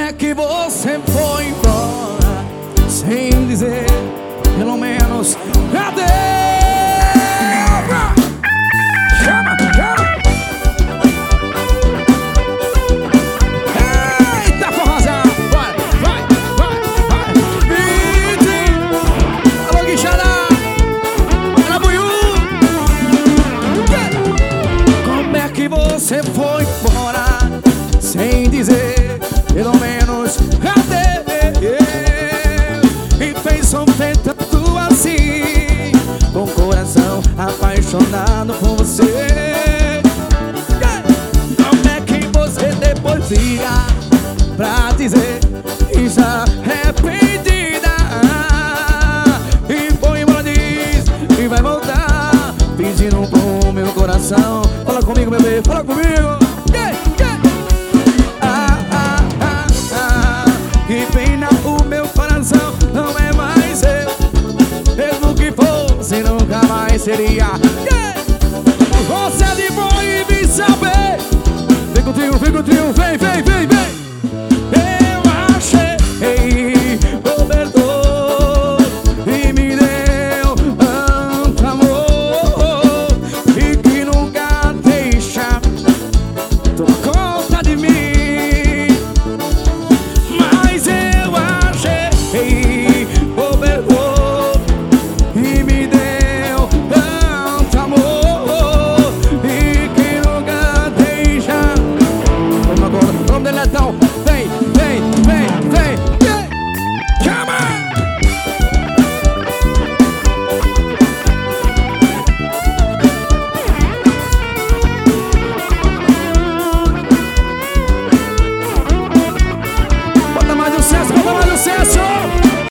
é que você foi embora sem dizer, pelo menos, cadê? Chama, chama. Eita, forrozão. Vai, vai, vai, vai. Alô, Guixará. Alabuiú. Como é que você foi embora sem dizer, pelo menos, cadê? E fez um tanto assim, com o coração apaixonado por você. Como é que você depois liga pra dizer que está arrependida e foi embora, diz e vai voltar, pedindo pro meu coração. Fala comigo, bebê, fala comigo.